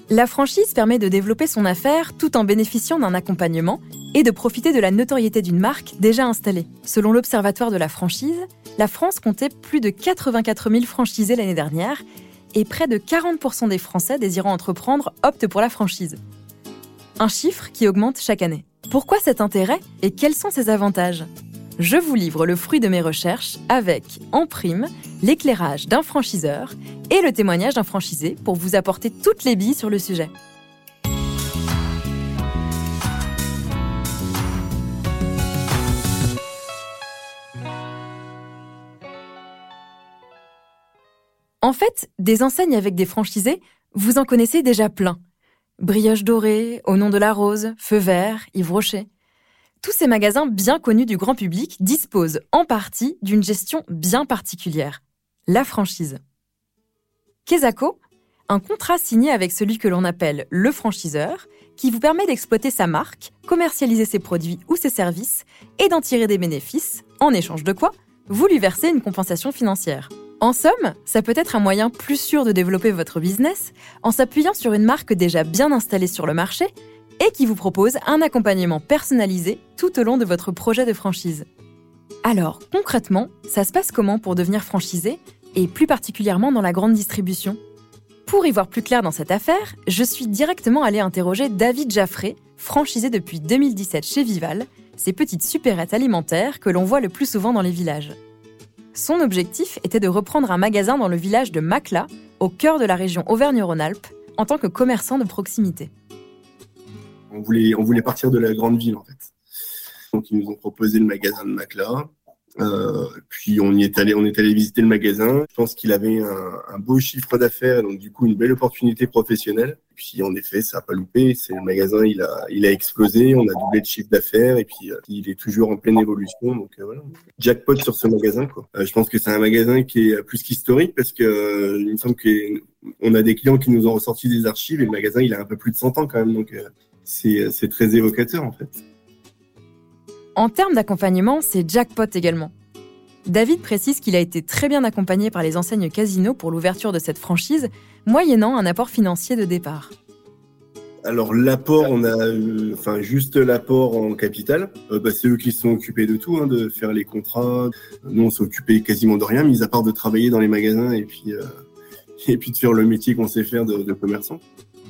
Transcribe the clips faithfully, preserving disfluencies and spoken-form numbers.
La franchise permet de développer son affaire tout en bénéficiant d'un accompagnement et de profiter de la notoriété d'une marque déjà installée. Selon l'Observatoire de la franchise, la France comptait plus de quatre-vingt-quatre mille franchisés l'année dernière et près de quarante pour cent des Français désirant entreprendre optent pour la franchise. Un chiffre qui augmente chaque année. Pourquoi cet intérêt et quels sont ses avantages ? Je vous livre le fruit de mes recherches avec, en prime, l'éclairage d'un franchiseur et le témoignage d'un franchisé pour vous apporter toutes les billes sur le sujet. En fait, des enseignes avec des franchisés, vous en connaissez déjà plein. Brioche Dorée, Au Nom de la Rose, Feu Vert, Yves Rocher. Tous ces magasins bien connus du grand public disposent en partie d'une gestion bien particulière, la franchise. Quesaco, un contrat signé avec celui que l'on appelle le franchiseur, qui vous permet d'exploiter sa marque, commercialiser ses produits ou ses services et d'en tirer des bénéfices, en échange de quoi vous lui versez une compensation financière. En somme, ça peut être un moyen plus sûr de développer votre business en s'appuyant sur une marque déjà bien installée sur le marché et qui vous propose un accompagnement personnalisé tout au long de votre projet de franchise. Alors, concrètement, ça se passe comment pour devenir franchisé et plus particulièrement dans la grande distribution ? Pour y voir plus clair dans cette affaire, je suis directement allée interroger David Jaffré, franchisé depuis deux mille dix-sept chez Vival, ces petites supérettes alimentaires que l'on voit le plus souvent dans les villages. Son objectif était de reprendre un magasin dans le village de Macla, au cœur de la région Auvergne-Rhône-Alpes, en tant que commerçant de proximité. On voulait, on voulait partir de la grande ville, en fait. Donc, ils nous ont proposé le magasin de Macla. Euh, puis, on y est allé, on est allé visiter le magasin. Je pense qu'il avait un, un beau chiffre d'affaires, donc du coup, une belle opportunité professionnelle. Puis, en effet, ça n'a pas loupé. C'est le magasin, il a, il a explosé. On a doublé de chiffre d'affaires et puis, euh, il est toujours en pleine évolution. Donc, euh, voilà. Jackpot sur ce magasin, quoi. Euh, je pense que c'est un magasin qui est plus qu'historique parce que euh, il me semble qu'on a des clients qui nous ont ressorti des archives et le magasin, il a un peu plus de cent ans quand même. Donc, euh, c'est, c'est très évocateur, en fait. En termes d'accompagnement, c'est jackpot également. David précise qu'il a été très bien accompagné par les enseignes Casino pour l'ouverture de cette franchise, moyennant un apport financier de départ. Alors l'apport, on a euh, enfin juste l'apport en capital. Euh, bah, c'est eux qui se sont occupés de tout, hein, de faire les contrats. Nous, on s'est occupé quasiment de rien, mis à part de travailler dans les magasins et puis euh, et puis de faire le métier qu'on sait faire de, de commerçant.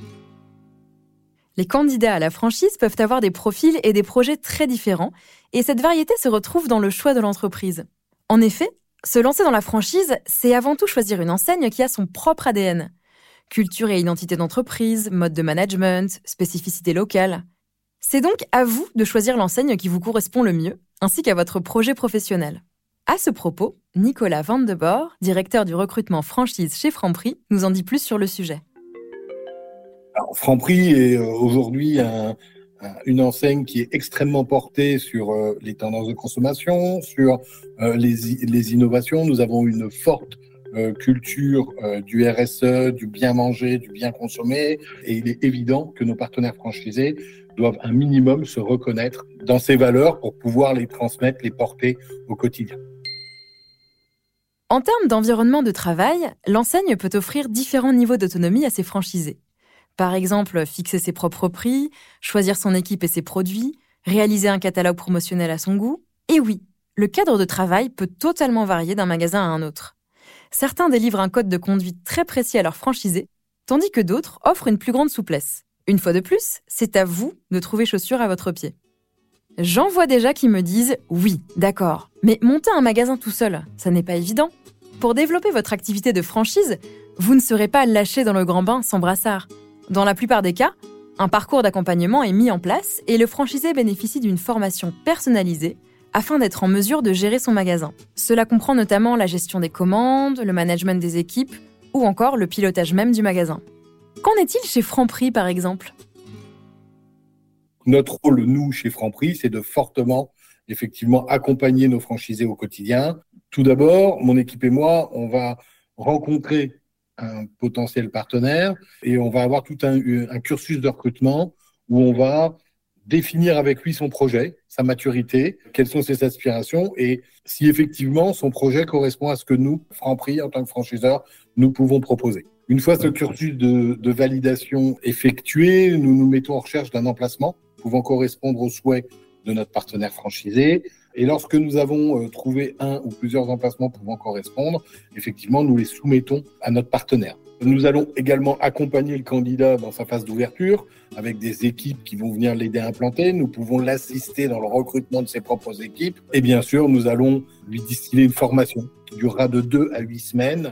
Les candidats à la franchise peuvent avoir des profils et des projets très différents, et cette variété se retrouve dans le choix de l'entreprise. En effet, se lancer dans la franchise, c'est avant tout choisir une enseigne qui a son propre A D N. Culture et identité d'entreprise, mode de management, spécificité locale. C'est donc à vous de choisir l'enseigne qui vous correspond le mieux, ainsi qu'à votre projet professionnel. À ce propos, Nicolas Van de Boer, directeur du recrutement franchise chez Franprix, nous en dit plus sur le sujet. Alors, Franprix est aujourd'hui un, un, une enseigne qui est extrêmement portée sur euh, les tendances de consommation, sur euh, les, les innovations. Nous avons une forte euh, culture euh, du R S E, du bien manger, du bien consommer. Et il est évident que nos partenaires franchisés doivent un minimum se reconnaître dans ces valeurs pour pouvoir les transmettre, les porter au quotidien. En termes d'environnement de travail, l'enseigne peut offrir différents niveaux d'autonomie à ses franchisés. Par exemple, fixer ses propres prix, choisir son équipe et ses produits, réaliser un catalogue promotionnel à son goût. Et oui, le cadre de travail peut totalement varier d'un magasin à un autre. Certains délivrent un code de conduite très précis à leurs franchisés, tandis que d'autres offrent une plus grande souplesse. Une fois de plus, c'est à vous de trouver chaussure à votre pied. J'en vois déjà qui me disent « Oui, d'accord, mais monter un magasin tout seul, ça n'est pas évident. Pour développer votre activité de franchise, vous ne serez pas lâché dans le grand bain sans brassard. » Dans la plupart des cas, un parcours d'accompagnement est mis en place et le franchisé bénéficie d'une formation personnalisée afin d'être en mesure de gérer son magasin. Cela comprend notamment la gestion des commandes, le management des équipes ou encore le pilotage même du magasin. Qu'en est-il chez Franprix, par exemple ? Notre rôle, nous, chez Franprix, c'est de fortement, effectivement, accompagner nos franchisés au quotidien. Tout d'abord, mon équipe et moi, on va rencontrer un potentiel partenaire et on va avoir tout un, un cursus de recrutement où on va définir avec lui son projet, sa maturité, quelles sont ses aspirations et si effectivement son projet correspond à ce que nous, Franprix, en tant que franchiseur, nous pouvons proposer. Une fois ce cursus de, de validation effectué, nous nous mettons en recherche d'un emplacement pouvant correspondre aux souhaits de notre partenaire franchisé. Et lorsque nous avons euh, trouvé un ou plusieurs emplacements pouvant correspondre, effectivement, nous les soumettons à notre partenaire. Nous allons également accompagner le candidat dans sa phase d'ouverture avec des équipes qui vont venir l'aider à implanter. Nous pouvons l'assister dans le recrutement de ses propres équipes. Et bien sûr, nous allons lui distiller une formation qui durera de deux à huit semaines.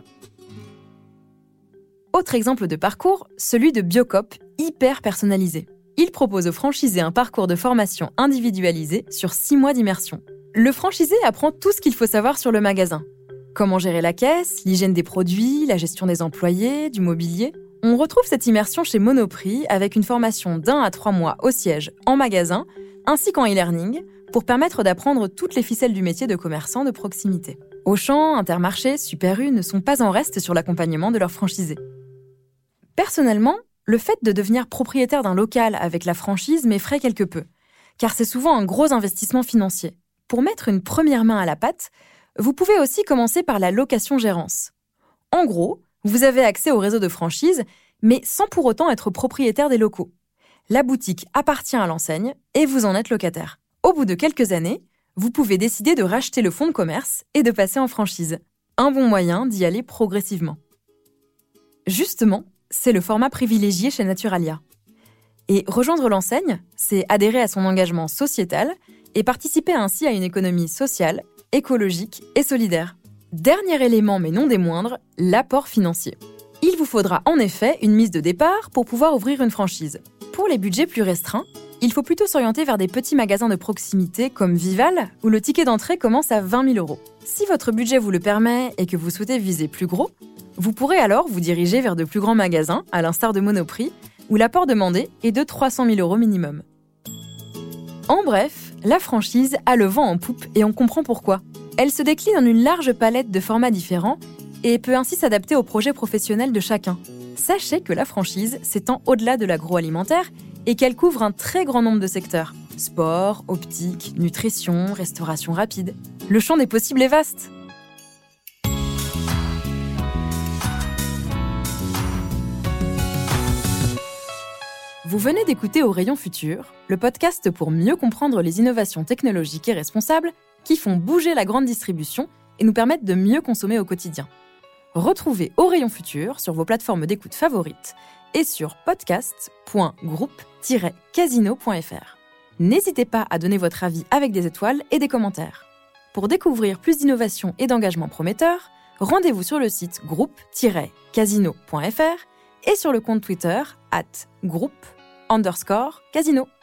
Autre exemple de parcours, celui de Biocop, hyper personnalisé. Il propose aux franchisés un parcours de formation individualisé sur six mois d'immersion. Le franchisé apprend tout ce qu'il faut savoir sur le magasin. Comment gérer la caisse, l'hygiène des produits, la gestion des employés, du mobilier. On retrouve cette immersion chez Monoprix avec une formation d'un à trois mois au siège, en magasin, ainsi qu'en e-learning, pour permettre d'apprendre toutes les ficelles du métier de commerçant de proximité. Auchan, Intermarché, Super U ne sont pas en reste sur l'accompagnement de leurs franchisés. Personnellement, le fait de devenir propriétaire d'un local avec la franchise m'effraie quelque peu, car c'est souvent un gros investissement financier. Pour mettre une première main à la pâte, vous pouvez aussi commencer par la location-gérance. En gros, vous avez accès au réseau de franchise, mais sans pour autant être propriétaire des locaux. La boutique appartient à l'enseigne et vous en êtes locataire. Au bout de quelques années, vous pouvez décider de racheter le fonds de commerce et de passer en franchise. Un bon moyen d'y aller progressivement. Justement, c'est le format privilégié chez Naturalia. Et rejoindre l'enseigne, c'est adhérer à son engagement sociétal et participer ainsi à une économie sociale, écologique et solidaire. Dernier élément, mais non des moindres, l'apport financier. Il vous faudra en effet une mise de départ pour pouvoir ouvrir une franchise. Pour les budgets plus restreints, il faut plutôt s'orienter vers des petits magasins de proximité comme Vival, où le ticket d'entrée commence à vingt mille euros. Si votre budget vous le permet et que vous souhaitez viser plus gros, vous pourrez alors vous diriger vers de plus grands magasins, à l'instar de Monoprix, où l'apport demandé est de trois cent mille euros minimum. En bref, la franchise a le vent en poupe et on comprend pourquoi. Elle se décline en une large palette de formats différents et peut ainsi s'adapter aux projets professionnels de chacun. Sachez que la franchise s'étend au-delà de l'agroalimentaire et qu'elle couvre un très grand nombre de secteurs. Sport, optique, nutrition, restauration rapide. Le champ des possibles est vaste. Vous venez d'écouter Au Rayon Futur, le podcast pour mieux comprendre les innovations technologiques et responsables qui font bouger la grande distribution et nous permettent de mieux consommer au quotidien. Retrouvez Au Rayon Futur sur vos plateformes d'écoute favorites et sur podcast point groupe tiret casino point f r. N'hésitez pas à donner votre avis avec des étoiles et des commentaires. Pour découvrir plus d'innovations et d'engagements prometteurs, rendez-vous sur le site groupe tiret casino point f r et sur le compte Twitter arobase groupe underscore casino.